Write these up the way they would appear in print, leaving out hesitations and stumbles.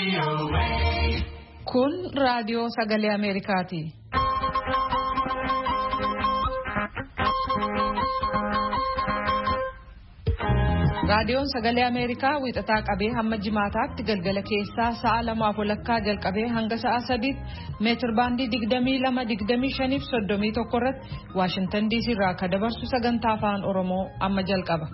Kun raadiyoo sagalee Ameerikaati. Raadiyoon sagalee Ameerikaa wixataa qabee hamma jimaataatti galgala keessaa sa'a 2:00 jalqabee hanga sa'a 3 meetir baandii 22, 25 fi 31 irratti Washington DC irraa kan dabarsu sagantaa afaan Oromoo amma jalqaba.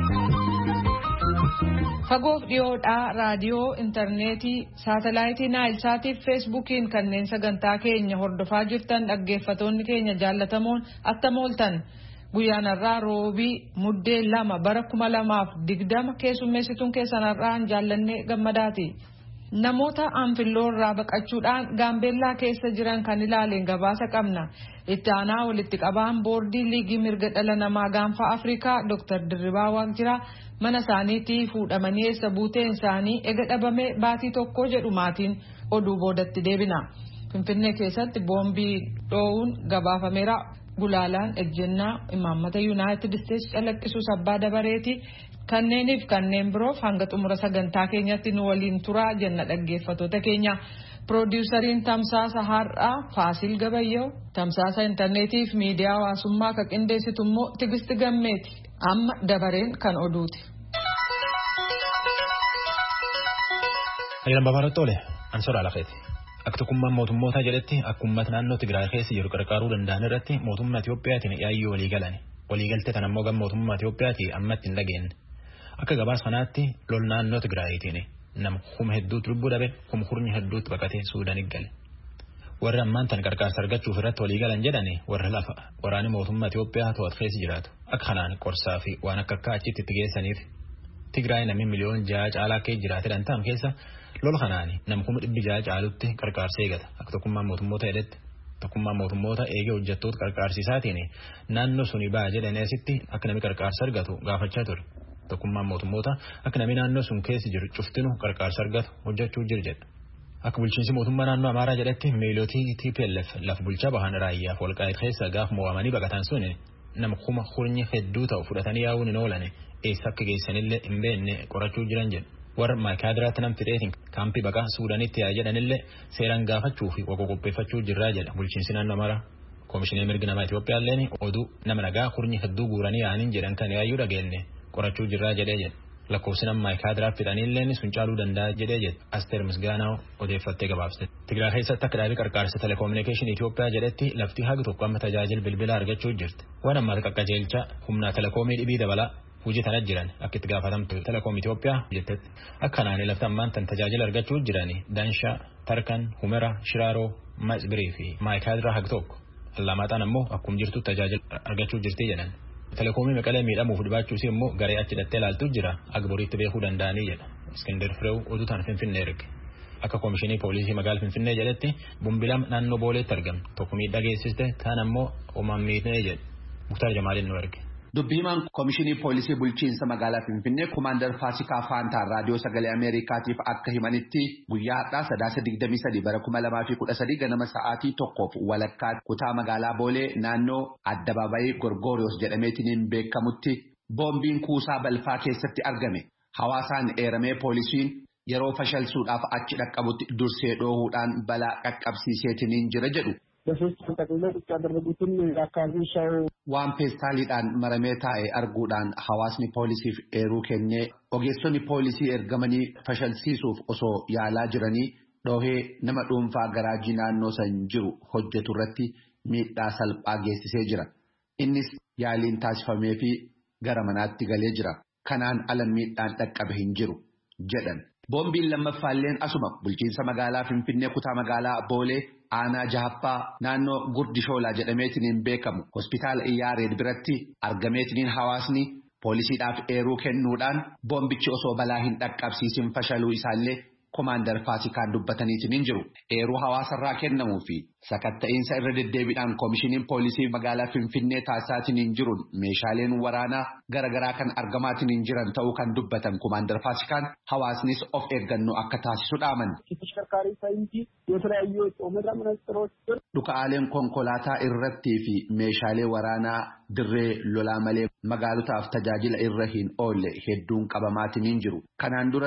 Fagoof dhiyoodhaa raadiyoo, intarneetii, saatalaayitii Naayilsaatii fi Feesbuukiin kanneen sagantaa keenya hordofaa jirtan dhaggeeffatoonni keenya jaallatamoon attamooltan. Guyyaanarraa roobii muddee 2 bara 2020 keessummeessituun keessanarraan jaallannee gammadaati. Namoota anfilloo irraa baqachuudhaan gaambeellaa keessa jiran kan ilaaleen gabaasa qabna. Itti aanaa walitti qabaan boordii liigii mirga dhala namaa gaanfa Afrikaa Dr. Dirribaa Waaqjiraa mana isaaniitii fuudhamanii eessa buuteen isaanii ega dhabame baatii tokko jedhu maatiin oduu boodatti deebina. Finfinnee keessatti boombii dho'uun gabaafameera. Gulaalaan ejjennaa imaammata Yuunaayitid Isteetsi calaqqisuu sabbaa dabareeti. Kanneeniif kanneen biroof hanga xumura sagantaa keenyatti nu waliin turaa jenna dhaggeeffatoota keenya. Piroodyusariin tamsaasa har'aa Faasil Gabayyoo, tamsaasa intarneetii fi miidiyaa hawaasummaa kan qindeessitu immoo Tigisti Gammeeti. Amma dabareen kan oduuti. Ayyaana Babaarrattoole Ansoora Lafeeti. Akka tokkummaan mootummoota jedhetti akka uummata naannoo Tigraay keessa jiru gargaaruu danda'an irratti mootummaa Itiyoophiyaatiin yaayyoo walii galani. Waliigaltee kana immoo gama mootummaa Itiyoophiyaatii ammatti hin dhageenye. Akka gabaasa kanaatti lol naannoo Tigraayitiin nama kuma hedduutu lubbuu dhabe, kuma hurni hedduutu baqatee Suudaan gale. Warri ammaan tan gargaarsa argachuuf irratti walii galan jedhani warra lafa waraanni mootummaa Itiyoophiyaa to'atu keessa jiraatu. Akka kanaan qorsaa fi waan akka achitti itti geessaniif Tigraay namni miliyoon 6 caalaa keessa jiraate dhantaam keessa lola kanaani nam kuma 600 caalutti gargaarsa eegata. Akka tokkummaan mootummoota jedhetti tokkummaan mootummoota eegee hojjettoota gargaarsiisaatiin naannoo suni ba'a jedhanii asitti akka namni gargaarsa argatu gaafachaa ture. Tokkummaan mootummoota akka namni naannoo sun keessa jiru cuftinu gargaarsa argatu hojjechuu jira jedha. Akka bulchiinsi mootummaa naannoo Amaaraa jedhetti miilootii TPLF lafa bulchaa bahan raayyaaf walqaa'it keessa gaaf mo'amanii baqatan suni nama kuma hurnyi hedduu ta'u fudhatanii yaa'uun hin oolane eessa akka geessanillee hin beekne qorachuu jiran jedhu. Warra maayikaadiraatti namti dheetiin kaampii baqaa Suudaanitti yaa jedhanillee seeraan gaafachuu fi qopheeffachuu jirraa jedha bulchiinsi naannoo Amaaraa. Koomishinii mirga namaa Itiyoophiyaalleen oduu nama nagaa hurnyi hedduu guuranii yaa'aniin jedhan kan yaayyuu dhageenye qorachuu jirraa jedhee jedha. Lakkoofsi nama maayikaadiraatti hidhaniilleen sun caaluu danda'a jedhee jedha. Asteer Misgaanaa odeeffattee gabaabse. Tigraay keessatti akka dhaabii qarqaarsa teleekoominikeeshinii Itiyoophiyaa jedhetti lafti hagi tokko amma tajaajila bilbilaa argachuu jirti. Waan ammaa qaqqajeelcha humna teleekoomii dhibii dabalaa hojii tanat jiran akka itti gaafatamtu teleekoom Itiyoophiyaa jettetti. Akkanaan lafti ammaan tan tajaajila argachuu jirani Daanshaa, Tarkan, Humera, Shiraaroo, Maasbirii fi maayikaadiraa hagi tokko. Allamaaxaan ammoo akkuma jirtu tajaajila argachuu jirti jedhan. Teleekoomii maqalee miidhamuuf dhibaachuusi immoo garee achi dhattee ilaaltuu jira agboriitti beekuu danda'anii jedha. Iskindar Fireew oduu tan Finfinnee erge. Akka koomishinii poolisii magaalaa Finfinnee jedhetti bombilam naannoo Booleetti argame. Tokko miidhaa geessiste taan ammoo homaan miidhee jedhe. Muktaar Jamaaliin nu erge. Dubbiimaan koomishinii poolisii bulchiinsa magaalaa Finfinnee Kumaandar Faasikaa Faantaa raadiyoo sagalee Ameerikaatiif akka himanitti guyyaa har'aa 23 bara 2013 ganama sa'aatii 1:00 kutaa magaalaa Boolee naannoo Addabaabayii Gorgoriyoos jedhameetiin beekamutti boombiin kuusaa balfaa keessatti argame. Hawaasaan eeramee poolisiin yeroo fashalsuudhaaf achi dhaqqabutti dursee dhoohuudhaan balaa qaqqabsiiseetiin jira jedhu. Waan peestaaliidhaan maramee taa'e arguudhaan hawaasni poolisiif eeruu kennee ogeessonni poolisii ergamanii fashalsiisuuf osoo yaalaa jiranii dhoohee nama dhuunfaa garaajii naannoo san jiru hojjetu irratti miidhaa salphaa geessisee jira. Innis yaaliin taasifamee fi gara manaatti galee jira. Kanaan ala miidhaan dhaqqabe hin jiru jedhan. Boombiin lammaffaalleen asuma bulchiinsa magaalaa Finfinnee kutaa magaalaa Boolee aanaa Jahaffaa naannoo Gurdishoolaa jedhameetiin beekamu hospitaala Iyyaareed biratti argameetiin hawaasni poolisiidhaaf eeruu kennuudhaan boombichi osoo balaa hin dhaqqabsiisin fashaluu isaallee Kumaandar Faasikaan dubbataniitiin jiru. Eeruu hawaasarraa kennamuu fi sakatta'iinsa irra deddeebiidhaan koomishiniin poolisii magaalaa Finfinnee taasisaatiin jiruun meeshaaleen waraanaa garagaraa kan argamaatiin jiran ta'uu kan dubbatan Kumaandar Faasikaan hawaasnis of eeggannoo akka taasisu dhaaman. Dhukaaleen konkolaataa irrattii fi meeshaalee waraanaa dirree lolaa malee magaalotaaf tajaajila irra hin oolle hedduun qabamaatiin jiru. Kanaan duras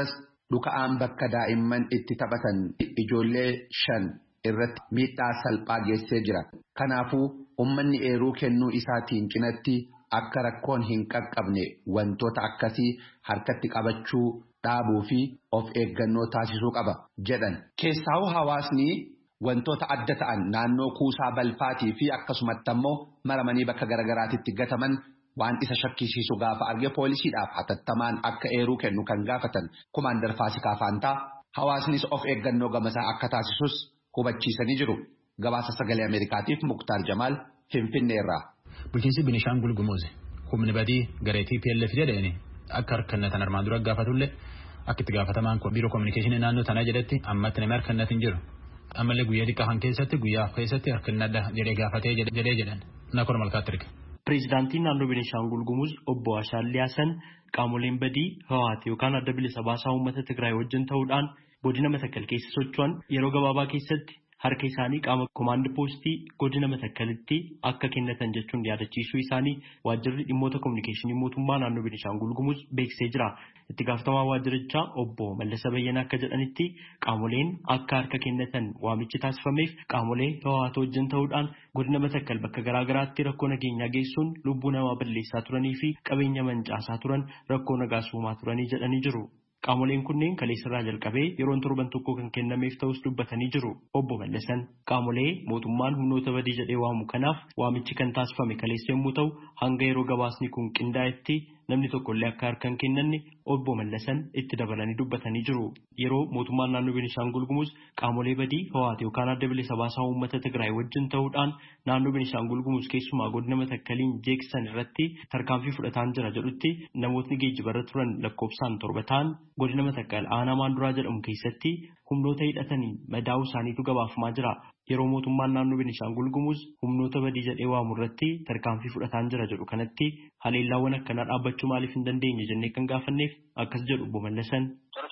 dhuka'aan bakka daa'imman itti taphatan ijoollee 5 irratti miidhaa salphaa geessee jira. Kanaafuu uummanni eeruu kennuu isaatiin cinatti akka rakkoon hin qaqqabne wantoota akkasii harkatti qabachuu dhaabuu fi of eeggannoo taasisuu qaba jedhan. Keessaawuu hawaasni wantoota adda ta'an naannoo kuusaa balfaatii fi akkasumatti ammoo maramanii bakka garagaraatitti gataman waan isa shakkisiisu gaafa arge poolisiidhaaf hatattamaan akka eeruu kennu kan gaafatan Kumaandar Faasikaa Faantaa hawaasnis of eeggannoo gamasaa akka taasisus hubachiisanii jiru. Gabaasa sagalee Ameerikaatiif Muktaar Jamaal Finfinneerraa. Bulchiinsi Beenishaangul Gumuz humni badii garee TPLF jedhani akka harkannatan armaan dura gaafatullee akka itti gaafatamaan biiroo kominikeeshinii naannoo tanaa jedhetti ammatti nama harkannatin jiru. Ammallee guyyaa xiqqaa keessatti harkannadha jedhee gaafatee jedhan Nakoor Malkaatti erge. Pireezidaantiin naannoo Beenishaangul Gumuz obbo Ashaallee Hasan qaamoleen badii Hawaat yookaan adda bilisa baasaa uummata Tigraay wajjin ta'uudhaan godina Matakkal keessa socho'an yeroo gabaabaa keessatti harka isaanii qaama komaand poostii godina Matakkalitti akka kennatan jechuun yaadachiisuu isaanii waajjirri dhimmoota kominikeeshinii mootummaa naannoo Beenishaangul Gumuz beeksisee jira. Itti gaafatamaa waajjirichaa obbo Mallasa Bayyanaa akka jedhanitti qaamoleen akka harka kennatan waamichi taasifameef qaamolee Hawaat wajjin ta'uudhaan godina Matakkal bakka garaagaraatti rakkoo nageenyaa geessuun lubbuu namaa balleessaa turanii fi qabeenya mancaasaa turan rakkoo nagaa uumaa turanii jedhanii jiru. Qaamoleen kunneen kaleessarraa jalqabee yeroon torban tokko kan kennameef ta'us dubbatanii jiru. Obbo Mallasan qaamolee mootummaan humnoota badii jedhee waamu kanaaf waamichi kan taasifame kaleessa yommuu ta'u hanga yeroo gabaasni kun qindaa'etti namni tokkollee akka harka hin kennanne obbo Mallasan itti dabalanii dubbatanii jiru. Yeroo mootummaan naannoo Beenishaangul Gumuz qaamolee badii Hawaat yookaan adda bilisa baasaa uummata Tigraay wajjin ta'uudhaan naannoo Beenishaangul Gumuz keessumaa godina Matakkaliin jeeksisan irratti tarkaanfii fudhataan jira jedhutti namootni geejjibarra turan lakkoofsaan 7 ta'an godina Matakkal aanaa Maanduraa jedhamu keessatti humnoota hidhatanii madaa'uu isaaniitu gabaafamaa jira. Yeroo mootummaan naannoo Beenishaangul Gumuz humnoota badii jedhee waamu irratti tarkaanfii fudhataan jira jedhu kanatti haleellaawwan akkanaa dhaabbachuu maaliif hin dandeenye jennee kan gaafanneef akkas jedhu obbo Mallasan.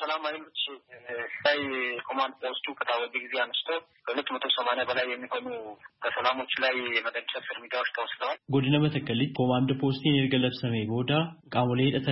ኮማንድ ፖስቱ ከታወጀ ጊዜ አንስቶ 280 በላይ የሚሆኑ በሰላሞች ላይ የመደምሰስ እርምጃዎች ተወስደዋል። godina Matakkalitti ኮማንድ ፖስtiin erga labsamee booda qaamolee hidhatan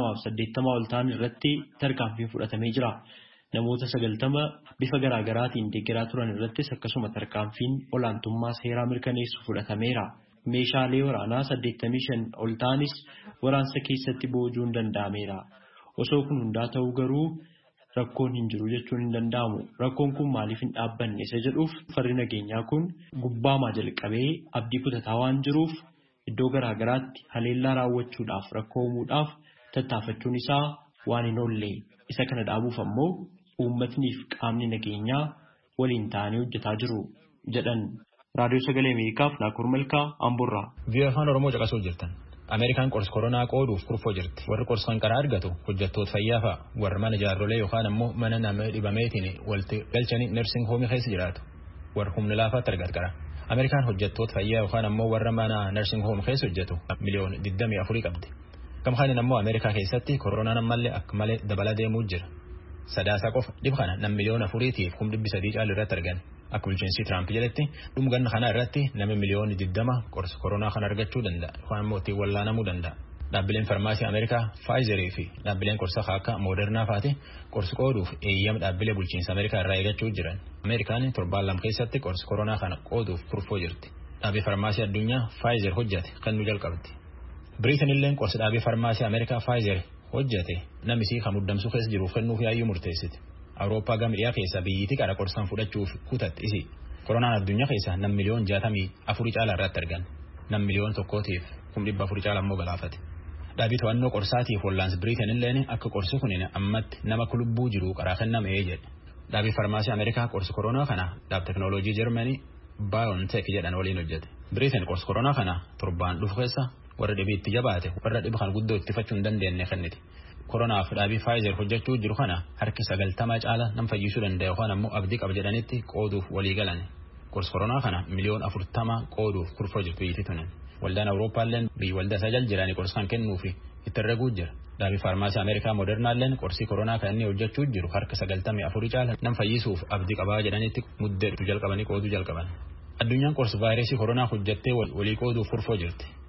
280 ol ta'an irratti tarkaanfii fudhatamee jira. Namoota 90 bifa garaagaraatiin deeggaraa turan irrattis akkasuma tarkaanfiin olaantummaa seeraa mirkaneessu fudhatameera. Meeshaalee waraanaa 85 ol ta'anis waraansa keessatti boojuun danda'ameera. Osoo kun hundaa ta'uu garuu rakkoon hin jiru jechuun hin danda'amu. Rakkoon kun maaliif hin dhaabbanne isa jedhuuf farri nageenyaa kun gubbaamaa jalqabee abdii kutataa waan jiruuf iddoo garaagaraatti haleellaa raawwachuudhaaf rakkoo uumuudhaaf tattaafachuun isaa waan hin oolle. Isa kana dhaabuuf ammoo uummatniif qaamni nageenyaa waliin ta'anii hojjetaa jiru jedhan. Raadiyoo Sagalee Ameerikaaf Naakoor Malkaa Amboorraa. Biyya afaan Oromoo caqasuu jirtan. Ameerikaan qorsa koronaa qooduuf kurfoo jirti. Warri qorsa kan karaa argatu hojjettoota fayyaa fa'a. Warri mana jaarrolee yookaan ammoo mana nama dhibameetiin walitti galchanii nursing hoomii keessa jiraatu. Warri humna laafaatti argatu qara. Ameerikaan hojjettoota fayyaa yookaan ammoo warra mana nursing hoomii keessa hojjetu miliyoona 24 qabdi. Gamkaaniin ammoo Ameerikaa keessatti koronaan ammallee akka malee dabalaa deemuu jira. Sadaasa qofa dhib kana nam miliyoona 4tiif 300 caalu irratti argan. Akka bulchiinsi Tiraamp jedhetti dhumganna kana irratti nama miliyoona 20 qorsa koronaa kana argachuu danda'a. Yookaan ammoo ittiin wallaanamuu danda'a. Dhaabbileen farmaasii Ameerikaa Pfizerii fi dhaabbileen qorsa akka Modernaa faati qorsa qooduuf eeyyama dhaabbilee bulchiinsa Ameerikaa irraa eegachuu jiran. Ameerikaan torbaan lama keessatti qorsa koronaa kana qooduuf kurfoo jirti. Dhaabbii farmaasii addunyaa Pfizer hojjate kan nu jalqabdi. Biriitan illee qorsa dhaabbii farmaasii Ameerikaa Pfizer hojjate namisi kan muddamsuu keessa jiruuf kennuuf yaayyuu murteessiti. Awurooppaa gama dhiyaa keessa biyyitti qara qorsaan fudhachuuf kutatti isi. Koronaan addunyaa keessa nam miliyoon 64 caalaa irratti argan. Nam miliyoon 1tiif 400 caalaa immoo galaafate. Dhaabii to'annoo qorsaatiif wallaansi Biriitan illeen akka qorsi kunin ammatti nama lubbuu jiru qaraa kennamee jedhe. Dhaabii farmaasii Ameerikaa qorsa koronaa kana dhaab teknooloojii Jarmanii BioNTech jedhan waliin hojjete. Biriitan qorsa koronaa kana torbaan dhufu keessa warra dhibiitti jabaate warra dhiba kan guddoo ittifachuu hin dandeenye kenniti. Koronaaf dhaabii Pfizer hojjechuu jiru kana harki 90 caala nam fayyisuu danda'a yookaan ammoo abdii qaba jedhanitti qooduuf walii galan. Qorsa koronaa kana miliyoona 40 qooduuf kurfoo jirtu yiiti tunan. Waldaan Awurooppaalleen biyyi waldaa isaa jala jiranii qorsa kan kennuufi itti herreguu jira. Dhaabii farmaasii Ameerikaa Modernaalleen qorsii koronaa kan inni hojjechuu jiru harka 94 caala nam fayyisuuf abdii qabaa jedhanitti muddee jalqabanii qooduu jalqaban. Addunyaan qorsa vaayirasii koronaa hojjettee walii qooduuf kurfoo jirti.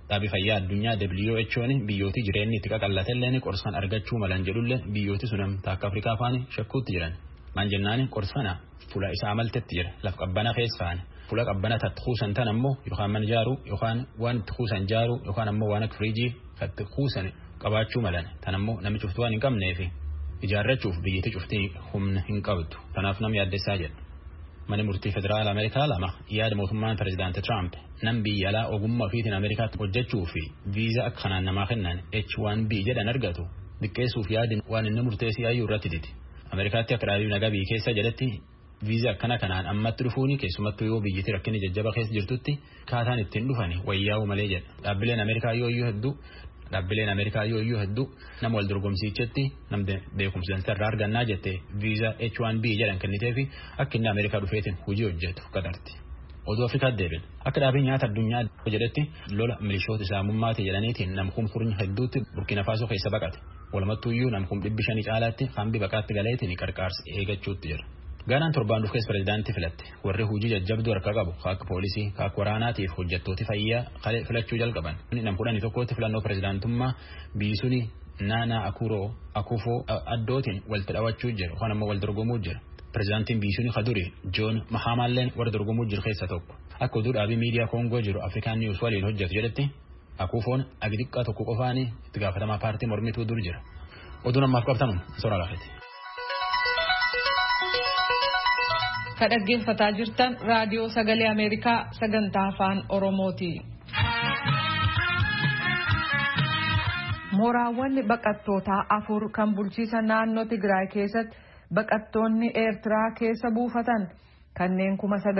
Dhaabii fayyaa addunyaa WHO'n biyyooti jireenyi itti qaqallatelleen qorsan argachuu malan jedhullee biyyooti sun akka Afrikaa faani shakkuutti jiran. Maan jennaan qorsana fuula isaa maltetti jira laf qabbana keessaan fuula qabbana tatquusan tan ammoo yookaan man jaaru yookaan waan tatquusan jaaru yookaan ammoo waan firiijii tatquusan qabaachuu malan tan ammoo namni cuftu waan hin qabneefi ijaarrachuuf biyyatti cuftii humna hin qabdu kanaaf nam yaaddessaa jedha. Mani murtii federaal Ameerikaa lama yaada mootummaan pirezidaanti Trump nam biyya alaa ogummaa ofiitiin Ameerikaatti hojjechuu fi viizaa akka kanaan namaa kennan H1B jedhan argatu diqqeessuuf yaadin waan inni murteessii ayyuu irratti diti. Ameerikaatti akka dhaabii nagaa biyya keessa jedhatti viizaa akkana kanaan ammatti dhufuuni keessumattuu yoo biyyatti rakkinni jajjaba keessa jirtutti kaataan ittiin dhufani wayyaa'u malee jedha. Dhaabbileen Ameerikaa yoo iyyuu hedduu nama wal dorgomsiichetti nam beekumsa irraa argannaa jette viizaa H1B jedhan kenniteefi akka inni Ameerikaa dhufeetiin hojii hojjetu qatarti. Oduu Afrikaatti deebin akka dhaabii nyaata addunyaa jedhetti lola milishoota islaamummaati jedhaniitiin namkum furni hedduutti Burkina Faso keessa baqate. Walumattuu iyyuu namkum 500 caalaatti hambi baqaatti galeetiin qarqaarsa eegachuutti jira. Gaanaan torbaan dhufkees pirezidaantii filatte warri hojii jajjabduu harka qabu akka poolisii akka waraanaatiif hojjettooti fayyaa filachuu jalqaban. Nam 11tti filannoo pirezidaantummaa biyyi suni Naana Akufo addootiin walitti dhawachuu jira yookaan ammoo wal dorgomuu jira. Pirezidaantiin biyyi suni Kaduri John Mahamalleen warra dorgomuu jiru keessa tokko. Akka oduu dhaabii miidiyaa Koongoo jiru Afrikaan News waliin hojjetu jedhetti Akufoon agdiqqa tokko qofaanii itti gaafatamaa paartii mormituu dur jira. Oduun ammaaf qabtanu soraa laafeeti. Ka dhaggeeffataa jirtan raadiyoo sagalee Ameerikaa sagantaa afaan Oromooti. Mooraawwan baqattootaa 4 kan bulchiisa naannoo Tigraay keessatti baqattoonni Eertiraa keessa buufatan kanneen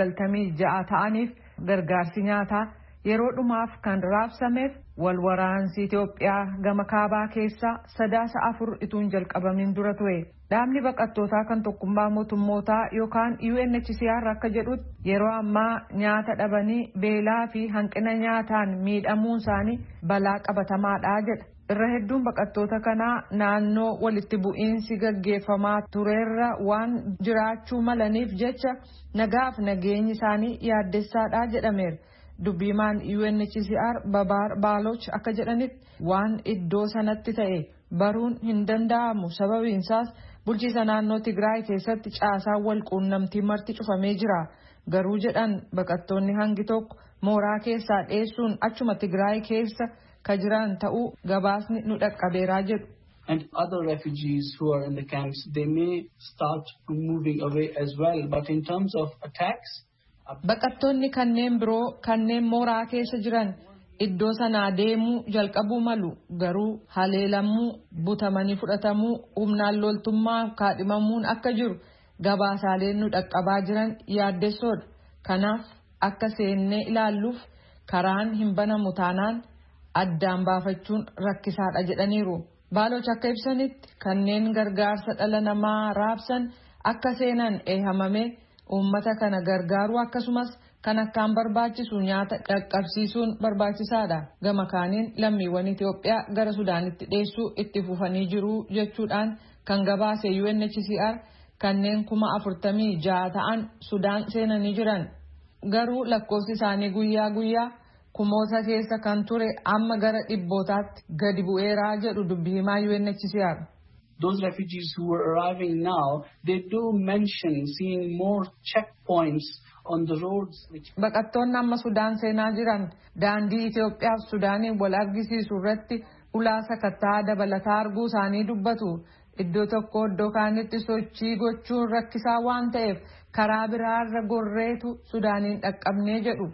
96,000 ta'aniif gargaarsi nyaataa yeroo dhumaaf kan raabsameef wal waraansi Itoophiyaa gama kaabaa keessaa sadaasa 4 ituun jalqabamin dura ture. Dhaabni baqattootaa kan tokkummaa mootummootaa yookaan UNHCR akka jedhutti yeroo ammaa nyaata dhabanii beelaa fi hanqina nyaataan miidhamuun isaanii balaa qabatamaadha jedha. Irra hedduun baqattoota kanaa naannoo walitti bu'iinsi gaggeeffamaa turerra waan jiraachuu malaniif jecha nagaaf nageenyi isaanii yaaddessaadha jedhameera. Dubbiimaan UNHCR Babaar Baaloch akka jedhanitti waan iddoo sanatti ta'e baruun hin danda'amu sababiinsaas bulchiisa naannoo Tigraay keessatti caasaan wal quunnamtii marti cufamee jira. Garuu jedhan baqattoonni hangi tokko mooraa keessaa dheessuun achuma Tigraay keessa ka jiran ta'uu gabaasni nu dhaqqabeeraa jedhu. And other refugees who are in the camps, they may start moving away as well. But in terms of attacks, baqattoonni kanneen biroo kanneen mooraa keessa jiran iddoo sanaa deemuu jalqabuu malu garuu haleelamuu butamanii fudhatamuu humnaan loltummaa kaadhimamuun akka jiru gabaasaaleen nu dhaqqabaa jiran yaaddessoodha. Kanaaf akka seennee ilaalluuf karaan hin banamu taanaan addaan baafachuun rakkisaadha jedhaniiru. Baaloch akka ibsanitti kanneen gargaarsa dhala namaa raabsan akka seenan eehamame uummata kana gargaaruu akkasumas kan akkaan barbaachisu nyaata qaqqabsiisuun barbaachisaadha. Gama kaaniin lammiiwwan Itoophiyaa gara Sudaanitti dheessuu itti fufanii jiru jechuudhaan kan gabaase UNHCR kanneen 46,000 ta'an Sudaan seenanii jiran. Garuu lakkoofsi isaanii guyyaa guyyaa kumoota keessa kan ture amma gara dhibbootaatti gadi bu'eeraa jedhu dubbii himaa UNHCR. Those refugees who are arriving now, they do mention seeing more checkpoints on the roads. Baqattoonni amma Sudaan seenaa jiran daandii Itoophiyaa fi Sudaaniin wal argisiisu irratti ulaa sakattaa dabalataa arguu isaanii dubbatu. Iddoo tokko iddoo kaanitti sochii gochuun rakkisaa waan ta'eef karaa biraarra gorreetu Sudaaniin dhaqqabnee jedhu.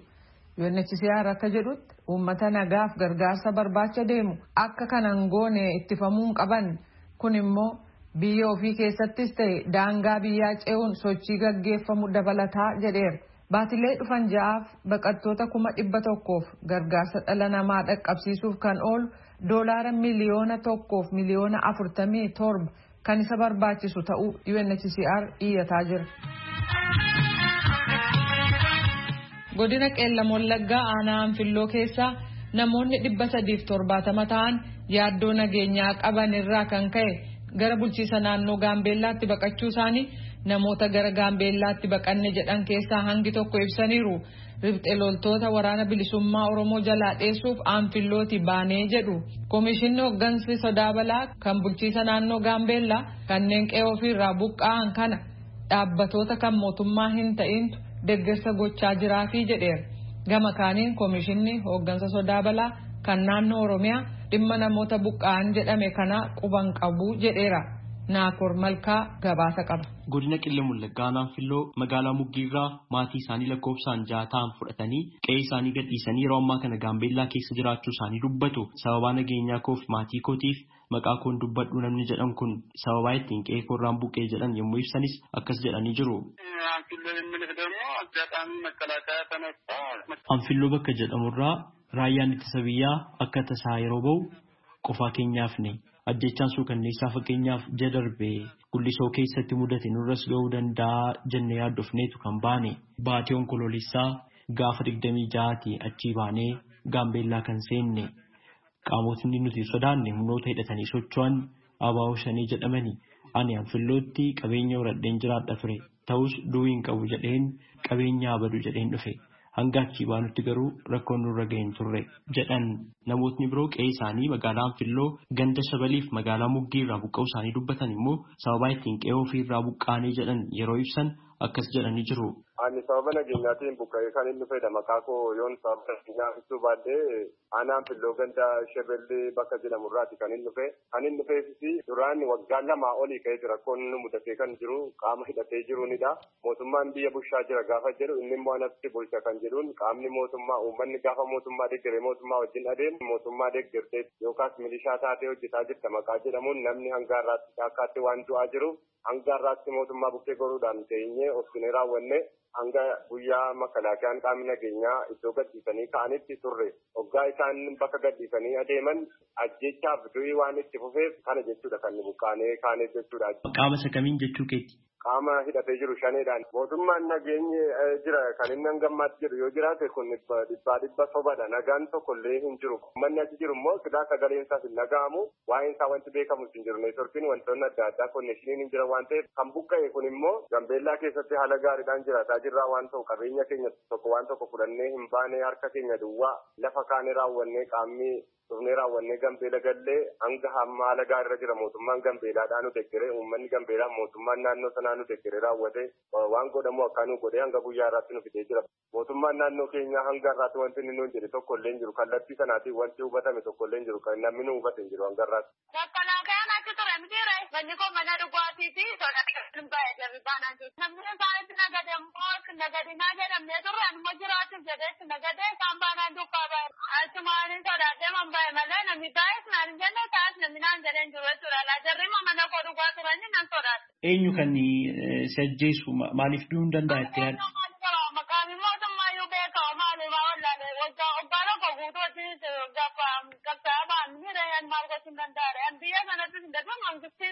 UNHCR akka jedhutti uummata nagaaf gargaarsa barbaacha deemu akka kanan goone ittifamuun qaban. Kun immoo biyya ofii keessattis ta'e daangaa biyyaa ce'uun sochii gaggeeffamu dabalataa jedheera. Baatilee dhufan 6 baqattoota 100,000f gargaarsa dhala namaa dhaqqabsiisuuf kan oolu $1 miliyoona 1 miliyoona 47 kan isa barbaachisu ta'uu UNHCR iyyataa jira. Godina Qeellam Wallaggaa aanaa Anfilloo keessaa namoonni 370 ta'an yaaddoo nageenyaa qaban irraa kan ka'e gara bulchiisa naannoo Gaambeellaatti baqachuu isaanii namoota gara Gaambeellaatti baqanne jedhan keessaa hangi tokko ibsaniiru. Riphxee loltoota waraana bilisummaa Oromoo jalaa dheessuuf Anfilooti baanee jedhu. Komishinni hooggansi sodaa balaa kan bulchiisa naannoo Gaambeellaa kanneen qe'ee ofiirraa buqqa'an kana dhaabbatoota kan mootummaa hin ta'intu deeggarsa gochaa jiraafi jedheera. Gama kaaniin komishinni hooggansa sodaa balaa kan naannoo Oromiyaa dhimma namoota buqqa'an jedhame kana quban qabu jedheera. Naakoor Malkaa gabaasa qaba. Godina Qillee Wallaggaa Anfilloo magaalaa Muggiirraa maatii isaanii lakkoofsaan 6 ta'an fudhatanii qe'ee isaanii gadhiisanii yeroo ammaa kana Gaambeellaa keessa jiraachuu isaanii dubbatu. Sababa nageenyaa koof maatii kootiif maqaa koon dubbadhu namni jedhan kun sababa ittiin qe'ee koorraan buqqee jedhan yommuu ibsanis akkas jedhanii jiru. Anfilloo bakka jedhamurraa raayyaan ittisa biyyaa akka tasaa yeroo ba'u qofaa keenyaafne. Ajjechaan suukanneessaa fakkeenyaaf jadarbee gullisoo keessatti mudate nurras ga'uu danda'a jennee yaaddofneetu kan baane. Baatii onkoloolessaa gaafa 26 achii baanee Gaambeellaa kan seenne. Qaamotni nuti sodaanne humnoota hidhatanii socho'an abaa'oo shanii jedhamani. Ani Anfillootti qabeenya horadheen jiraadha ture. Ta'us du'uu hin qabu jedheen qabeenya abadu jedheen dhufe. Hanga achii baanutti garuu rakkoon nurra ga'een turre jedhan. Namootni biroo qe'ee isaanii magaalaa Anfilloo ganda Shabaliif magaalaa Muggiirraa buqqa'uu isaanii dubbatan immoo sababa ittiin qe'ee ofiirraa buqqaanee jedhan yeroo ibsan akkas jedhanii jiru. Ani sababa nageenyaatiin buqqa'ee kan inni fayyada maqaa koo yoon sababa nageenyaa ibsuu baadhee aanaa Anfilloo ganda Shaballee bakka jedhamurraati kan inni dhufe. Kan inni dhufeefis duraan waggaa 2 olii ka'ee rakkoon mudatee kan jiru qaama hidhatee jiruunidha. Mootummaan biyya bulchaa jira gaafa jedhu inni immoo anatti bulcha kan jedhuun qaamni mootummaa uummanni gaafa mootummaa deeggaree mootummaa wajjin adeemu mootummaa deeggartee yookaas milishaa taatee hojjetaa jirta maqaa jedhamuun namni hanga har'aatti shaakkaatti waan du'aa jiru hanga har'aatti mootummaa bukkee goruudhaan teenyee obsinee raawwanne. Hanga guyyaa makalaakiyaan qaamni nageenyaa iddoo gadhiisanii ka'anitti turre hoggaa isaan bakka gadhiisanii adeeman ajjechaaf du'ii waan itti fufeef kana jechuudha kan nu buqqaanee kaaneef jechuudha. Qaama isa kamiin jechuu keeti? Qaama hidhatee jiru shaneedhaan mootummaan nageenyi jira kan inni hangammaatti jedhu yoo jiraate kun dhibba sobadha nagaan tokkollee hin jiru. Manni achi jiru immoo sidaa sagaleen isaas hin dhaga'amu waa'een isaa wanti beekamus hin jiru neetworkiin wantoonni adda addaa konneeshiniin hin jiran waan ta'eef kan buqqa'e kun immoo Gaambeellaa keessatti haala gaariidhaan jiraataa jirraa waan ta'u qabeenya keenya tokko waan tokko fudhannee hin baane harka keenya duwwaa lafa kaanee raawwannee qaamni dhufnee raawwannee Gaambeella gallee hanga hamma haala gaariirra jira mootummaan Gaambeellaadhaan nu deeggaree uummanni Gaambeellaa mootummaan naannoo sanaa nu deeggaree raawwate waan godhamu akka nu godhee hanga guyyaa irraatti nu fidee jira. Mootummaan naannoo keenyaa hanga irraatti wanti inni nuun jedhe tokkollee hin jiru kallattii sanaatiin wanti hubatame tokkollee hin jiru kan namni nu hubate hin jiru hanga irraatti. Konkolaataan achi ture mitiire manni koo mana dhugaatii fi soda kan baay'ee jarri baanaan jiru. Namni isaanitti nagade immoo nagadinaa jedhamnee turre anuma jiraachuuf jedheetti nagadee isaan baanaan duukaa baay'ee. Achumaan sodaatee man baay'ee malee namni taa'es naan hin jenne taa'es namni naan jedheen jiru jechuudha. Laajarri mana koo dhugaa turanii nan sodaate. Eenyu kan si ajjeesu maaliif du'uu hin danda'a itti yaadda? Maqaan mootummaa yoo beekamu maaliif wallaalee waggaa lafa guutuutti qabxaa ba'an miidhaan maal gochuun danda'aadha. Biyya sanatti hin darbu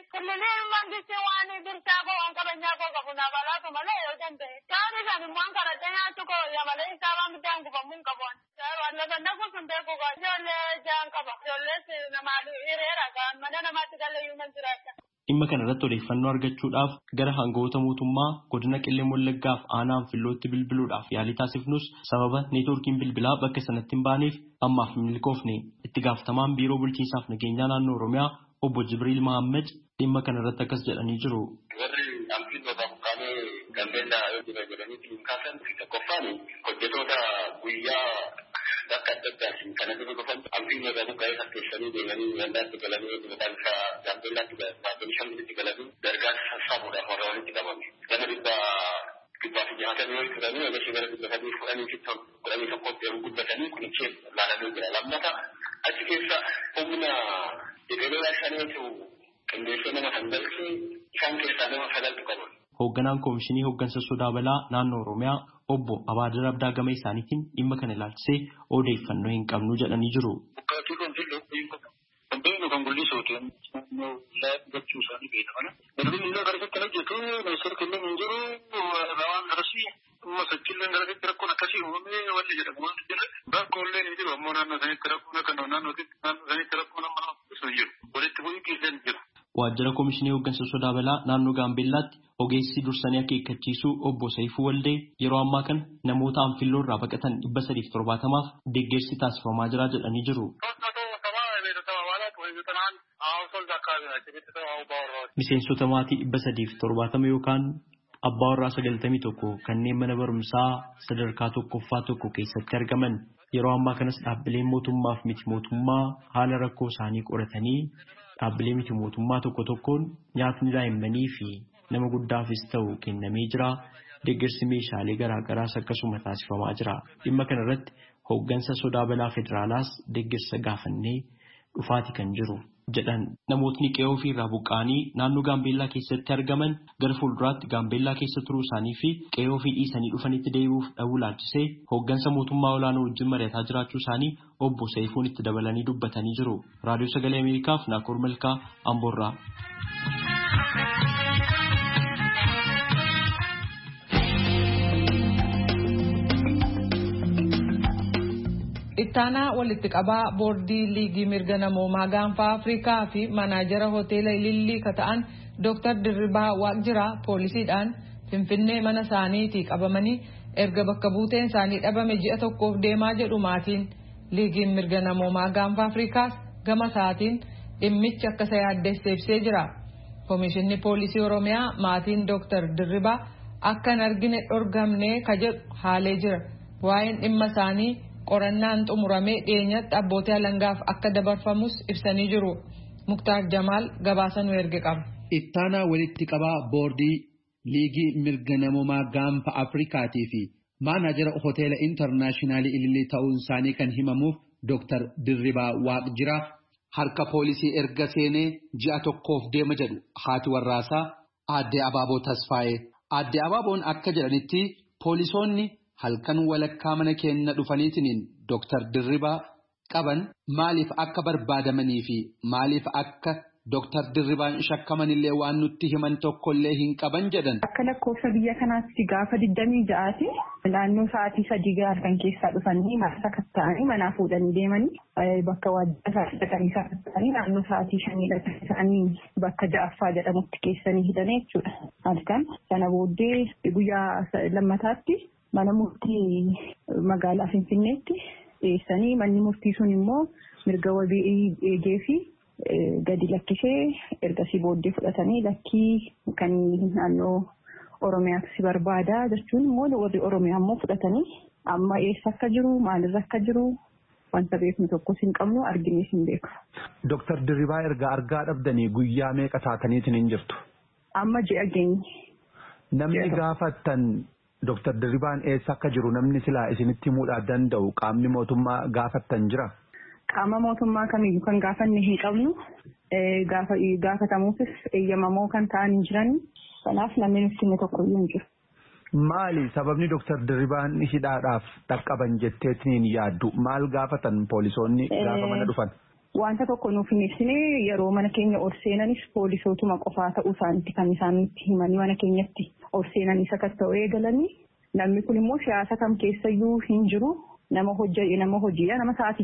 mangistiin waan dirsaa koo waan qabeenyaa koo qabu naaf alaatu malee yoo danda'e. Taa'anii kan immoo karatee nyaachuu koo malee isaabaa miidhaan gufamu hin qabu. Lafa nafu sun beeku koo ijoollee jaan qaba. Ijoollees namaa hiriira kan mana namaatti galeeyyuu nan jiraata. Dhimma kana irratti odeeffannoo argachuudhaaf gara hangawoota mootummaa godina Qillee Wallaggaaf aanaa Anfillootti bilbiluudhaaf yaalii taasifnus sababa neetworkiin bilbilaa bakka sanatti hin baaneef ammaaf hin milkoofne. Itti gaafatamaan biiroo bulchiinsaaf nageenyaa naannoo Oromiyaa obbo Jibriil Mahammed dhimma kana irratti akkas jedhanii jiru. Warri Anfillootaaf qaamee Gaambeellaa jedhanii hin kaasan tokkoffaan hojjetoota guyyaa bakka adda addaatiin kan adda dhufan Anfilloo irraa buqqa'ee fakkeessanii deemanii gandaatti galanii maqaan isaa Gaambeellaatti baatanii shangitti galanii gargaarsa sassaabuudhaaf warra walitti qabame. Gama dhibbaa fi nyaatamii walitti qabanii ogeessi gara 310 tokkotti yeroo guddatanii kunichee laalamee jira. Lammata achi keessa humna hidheelolaa shaniitu qindeessee nama kan galchee isaan keessaa nama 9 qaban. Hoogganaan Koomishinii Hooggansa Sodaa Balaa Naannoo Oromiyaa obbo Abaadir Abdaa gama isaaniitiin dhimma kana ilaalchisee odeeffannoo hin qabnu jedhanii jiru. Kan gullisuutiin gochuu isaanii beekama. Darbin illee garasitti hojjetu ministeera kennan hin jiru waan garasii sochiileen garasitti rakkoon akkasii uumamee wanni jedhamu waan jira. Rakkoollee ni jiru ammoo naannoo sanitti rakkoon akka naannoo sanitti rakkoon amma nama jiru. Walitti bu'ii keessan jiru. waajjira Komishinii Hooggansa Sodaa Balaa naannoo Gaambeellaatti ogeessi dursanii akeekkachiisuu obbo Saifuu Waldee yeroo ammaa kana namoota Anfilloo irraa baqatan 370f deeggarsi taasifamaa jira jedhanii jiru. Miseensota maatii 370 yookaan abbaa warraa 91 kanneen mana barumsaa sadarkaa tokkoffaa tokko keessatti argaman yeroo ammaa kanas dhaabbileen mootummaaf miti mootummaa haala rakkoo isaanii qoratanii dhaabbilee miti mootummaa tokko tokkoon nyaatni daa'immanii fi nama guddaafis ta'u kennamee jira. Deeggarsi meeshaalee garaagaraas akkasuma taasifamaa jira. Dhimma kana irratti hooggansa sodaa balaa federaalaas deeggarsa gaafannee dhufaati kan jiru jedhan. Namootni qe'oo ofii irraa buqqa'anii naannoo Gaambeellaa keessatti argaman gara fuulduraatti Gaambeellaa keessa turuu isaanii fi qe'oo ofii dhiisanii dhufanitti deebi'uuf dhabuu laalchisee hooggansa mootummaa olaanoo wajjin mari'ataa jiraachuu isaanii obbo Saifuun itti dabalanii dubbatanii jiru. Raadiyoo Sagalee Ameerikaaf Naakoor Malkaa Amboorraa. Ittaanaa walitti qabaa boordii liigii mirga namoomaa gaanfa Afrikaa fi manaajara hoteela Ilillii kata'an Dr. Dirribaa Waaqjiraa poolisiidhaan Finfinnee mana isaaniitii qabamanii erga bakka buuteen isaanii dhabame ji'a tokkoof deemaa jedhu maatiin. Liigiin mirga namoomaa gaanfa Afrikaas gama isaatiin dhimmichi akka isa yaaddeessee ibsee jira. Komishinni poolisii Oromiyaa maatiin Dr. Dirribaa akka hin argine dhorgamne ka jedhu haalee jira. Waa'een dhimma isaanii qorannaan xumuramee dhiyeenyatti abbootii alangaaf akka dabarfamus ibsanii jiru. Muktaar Jamaal gabaasa nu erge qaba. Ittaanaa walitti qabaa boordii liigii mirga namoomaa gaanfa Afrikaatii fi maanaajara hoteela intarnaashinaali Ilillii ta'uun isaanii kan himamuuf Dr. Dirribaa Waaqjiraa harka poolisii erga seenee ji'a tokkoof deema jedhu haati warraasaa Aadde Abaaboo Tasfaayee. Aadde Abaaboon akka jedhanitti poolisoonni halkan walakkaa mana keenya dhufaniitiin Dr. Dirribaa qaban maaliif akka barbaadamanii fi maaliif akka Dr. Dirribaan shakkaman illee waan nutti himan tokkollee hin qaban jedhan. Akka lakkoofsa biyya kanaatti gaafa 26ti naannoo sa'aatii 3 halkan keessaa dhufanii marsa katta'anii manaa fuudhanii deemanii bakka waajjira isaanii naannoo sa'aatii 5 isaanii bakka ja'affaa jedhamutti keessanii hidhanii jechuudha. Halkan sana booddee guyyaa lammataatti mana murtii magaalaa Finfinneetti dhiyeessanii manni murtii sun immoo mirga wabii eegee fi gadi lakkisee ergasii booddee fudhatanii lakkii kan naannoo Oromiyaatti si barbaada jechuun immoo warri Oromiyaa immoo fudhatanii amma eessa akka jiru maalirra akka jiru wanta beeknu tokkos hin qabnu arginees hin beeku. Dr. Dirribaa erga argaa dhabdanii guyyaa meeqa taataniitiin hin jirtu? Amma ji'a geenye. Namni gaafattan Dr. Dirribaan eessa akka jiru namni silaa isinitti himuudhaa danda'u qaamni mootummaa gaafattan jira? Qaama mootummaa kamiyyuu kan gaafanne hin qabnu gaafatamuufis eeyyamamoo kan ta'an hin jiran kanaaf namni nutti hime tokkoyyuu hin jiru. Maali sababni Dr. Dirribaan hidhaadhaaf dhaqqaban jetteetiin yaaddu maal gaafatan poolisoonni gaafa mana dhufan? Wanta tokko nuuf hin ibsine yeroo mana keenya ol seenanis poolisootuma qofaa ta'uu isaaniitti kan isaan nutti himanii mana keenyatti ol seenanis akka ta'u eegalanii namni kun immoo siyaasa kam keessayyuu hin jiru. Nama hojiidha nama sa'aatii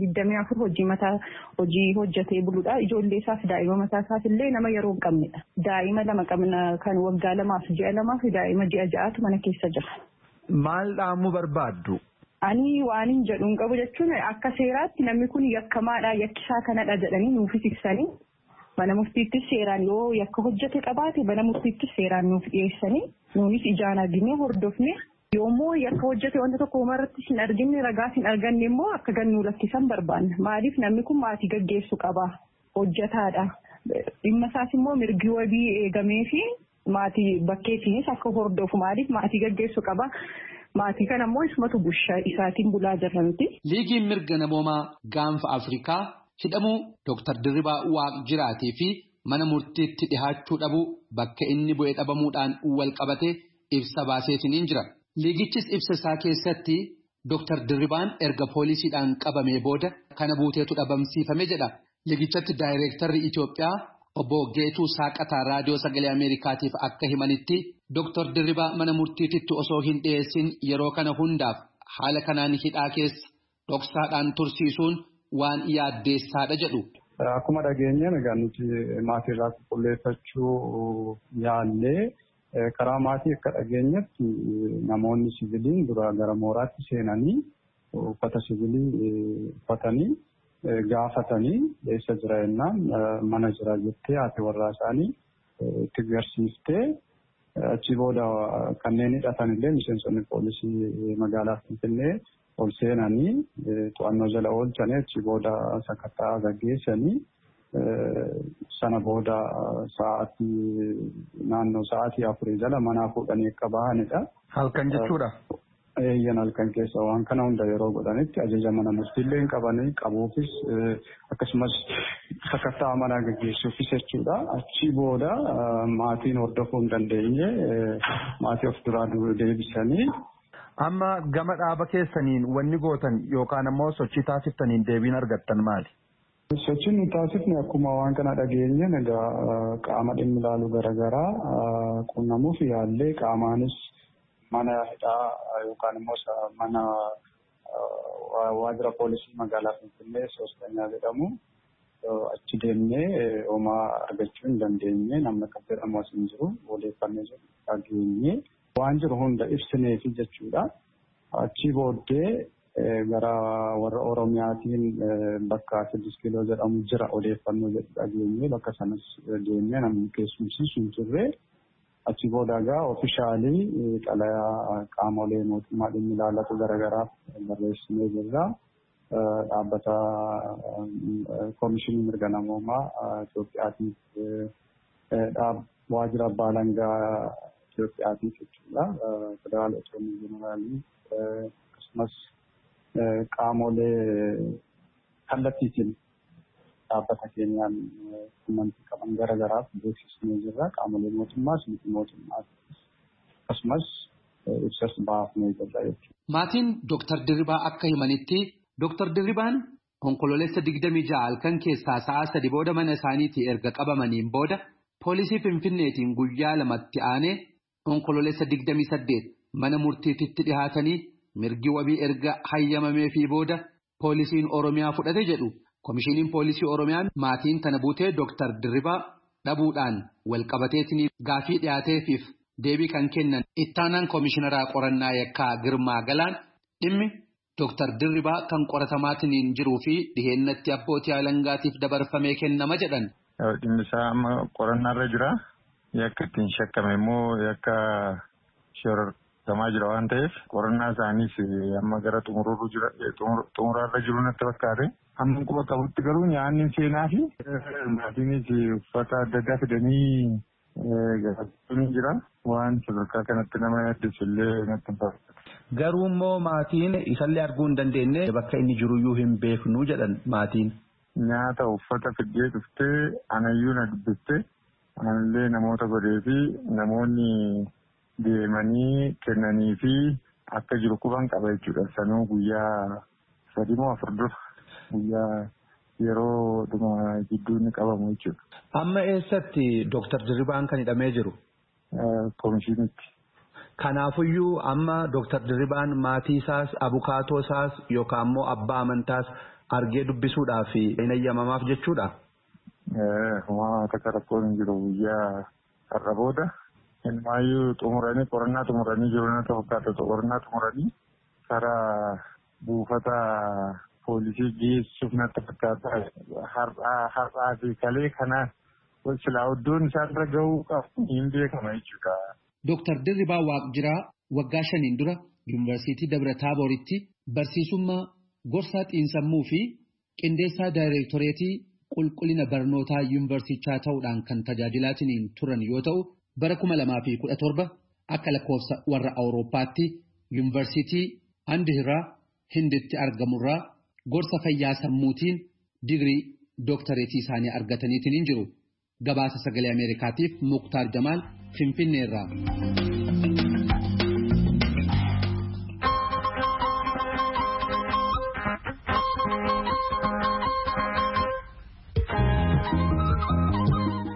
24 hojii hojjetee buluudha. Ijoollee isaaf daa'ima mataa isaaf illee nama yeroo hin qabnedha. Daa'ima 2 qabna kan waggaa 2 ji'a 2 daa'ima ji'a 6 mana keessa jira. Maal dhaamuu barbaaddu? Ani waan hin jedhu hin qabu jechuun akka seeraatti namni kun yakkamaadha yakkisaa kanadha jedhanii nuufis ibsanii mana murtiittis seeraan yoo yakka hojjete qabaate mana murtiittis seeraan nuuf dhiyeessanii nuunis ijaan arginee hordofne. Yoommoo yakka hojjete wanta tokko umarratti hin arginne ragaa hin arganne immoo akka gannuu lakkisan barbaanna. Maaliif namni kun maatii gaggeessu qaba hojjetaadha. Dhimma isaas immoo mirgi wabii eegamee fi maatii bakkeetiinis akka hordofu maaliif maatii gaggeessu qaba. Maatii kana immoo isumatu bushaa isaatiin bulaa jirra nuti. Liigiin mirga namoomaa gaanfa Afrikaa hidhamuu Dr. Dirribaa Waaqjiraatii fi mana murtiitti dhihaachuu dhabuu bakka inni bu'ee dhabamuudhaan wal qabate ibsa baaseetiin jira. Liigichis ibsa isaa keessatti Dr. Dirribaan erga poolisiidhaan qabamee booda kana buuteetu dhabamsiifame jedha. Liigichatti daayireektarri Itoophiyaa obbo Geetuu Saaqataa raadiyoo sagalee Ameerikaatiif akka himanitti Dr. Dirribaa mana murtiititti osoo hin dhiyeessin yeroo kana hundaaf haala kanaan hidhaa keessa dhoksaadhaan tursiisuun waan yaaddeessaadha jedhu. Akkuma dhageenyaan egaa nuti maatiirraa qulqulleeffachuu yaallee karaa maatii akka dhageenyatti namoonni siviiliin dura gara mooraatti seenanii uffata siviilii uffatanii gaafatanii eessa jira jennaan mana jira jettee haati warraa isaanii itti agarsiiftee achi booda kanneen hidhatan illee miseensonni poolisii magaalaa Finfinnee ol seenanii to'annoo jala oolchanii achi booda sakattaa gaggeessanii sana booda naannoo sa'aatii 4 jala manaa fuudhanii akka bahanidha. Halkan jechuudha. Eeyyan halkan keessa waan kana hunda yeroo godhanitti ajaja mana murtiillee hin qabanii qabuufis akkasumas sakattaa manaa gaggeessuufis jechuudha. Achi booda maatiin hordofuu hin dandeenye maatii of duraa deebisanii. Amma gama dhaaba keessaniin wanni gootan yookaan ammoo sochii taasiftaniin deebiin argattan maali? Sochiin nuti taasifne akkuma waan kana dhageenye egaa qaama dhimmi ilaalu garaagaraa qunnamuuf yaallee qaamaanis mana hidhaa yookaan immoo mana waajjira poolisii magaalaa Finfinnee Soostanyaa jedhamu achi deemnee homaa argachuu hin dandeenye namni akka jedhamu as hin jiru odeeffannee jiru dhageenye. Waan jiru hunda ibsineefi jechuudha. Achi booddee gara warra Oromiyaatiin bakka 6 kiiloo jedhamu jira odeeffannoo jedhu dhageenye bakka sanas deemnee namni keessumsiisu hin turre. Achi booda egaa oofishaalii xalayaa qaamolee mootummaa dhimmi ilaallatu garaagaraaf barreessinee jirra. Dhaabbata Koomishinii Mirga Namoomaa Itoophiyaatiif waajjira abbaa alangaa Itoophiyaatiif jechuudha. Federaal Otonomii Jeneraalii akkasumas qaamolee kallattiitiin dhaabbata keenyaan quunnamtii qaban garaagaraaf beeksisnee jirra. Qaamolee mootummaas miti mootummaas akkasumas ibsas baafnee jirra jechuudha. Maatiin Dr. Dirribaa akka himanitti Dr. Dirribaan onkololeessa 26 halkan keessaa sa'a 3 booda mana isaaniitii erga qabamaniin booda poolisii Finfinneetiin guyyaa lamatti aanee onkololeessa 28 mana murtiititti dhihaatanii mirgi wabii erga hayyamamee fi booda poolisiin Oromiyaa fudhate jedhu. Komishiniin poolisii Oromiyaa maatiin tana buutee Dr. Dirribaa dhabuudhaan walqabateetiin gaafii dhiyaateefiif deebii kan kennan ittaanaan komishinaraa qorannaa yakkaa Girmaa Galaan dhimmi Dr. Dirribaa kan qoratamaatiin jiruu fi dhiheennatti abbootii alangaatiif dabarfamee kennama jedhan. Dhimmi isaa amma qorannaarra jira. Yakka ittiin shakkame immoo yakka shorortamaa jira waan ta'eef qorannaa isaaniis amma gara xumuraarra jiru natti fakkaate. Amma quba qabutti garuu nyaanni seenaa fi maatiinis uffata adda addaa fidanii gaggeessuun jira. Waan sadarkaa kanatti nama yaaddeessu illee natti fakkaata. Garuu immoo maatiin isallee arguu hin dandeenye bakka inni jiruyyuu hin beeknu jedhan maatiin. Nyaata uffata fidee dhuftee anayyuu na dubbistee anallee namoota godhee fi namoonni deemanii kennanii fi akka jiru quban qaba jechuudha. Sanuu guyyaa 3 moo 4 dura guyyaa yeroo dhuma gidduu inni qabamu jechuudha. Amma eessatti Dr. Dirribaan kan hidhamee jiru? Komishinitti. Kanaafuyyuu amma Dr. Dirribaan maatii isaas abukaatoo isaas yookaan immoo abbaa amantaas argee dubbisuudhaaf hin eeyyamamaaf jechuudha. Waan akka rakkoon hin jiru guyyaa har'a booda. Ilmaayyuu xumuranii qorannaa xumuranii jiru natti fakkaata. Qorannaa xumuranii karaa buufata poolisii geessuuf natti fakkaata. Har'aa fi kalee kana silaa iddoon isaanirra gahuu qabu hin beekama jechuudha. Dr. Dirribaa Waaqjiraa waggaa 5 dura Yuunivarsiitii Dabra Taabooritti barsiisummaa gorsaa xiinsammuu fi qindeessaa daayireektoreetii qulqullina barnootaa yuunivarsiitichaa ta'uudhaan kan tajaajilaatiin turan yoo ta'u bara 2017 akka lakkoofsa warra Awurooppaatti yuunivarsiitii Andihiraa Hinditti argamurraa gorsa fayyaa sammuutiin digirii dooktareetii isaanii argataniitiin jiru. Gabaasa sagalee Ameerikaatiif Muktaar Jamaal Finfinneerraa.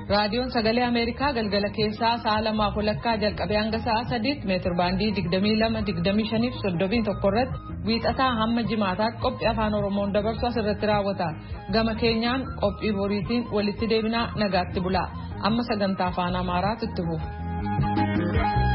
Raadiyoon Sagalee Ameerikaa galgala keessaa sa'a 2:00 jalqabee hanga sa'a 3 meetir baandii 22, 25 irratti wiixataa hamma jimaataatti qophii afaan Oromoon dabarsu asirratti raawwata. Gama keenyaan qophii boriitiin walitti deebinaa nagaatti bulaa. Amma sagantaa afaan Amaaraatti itti fufu.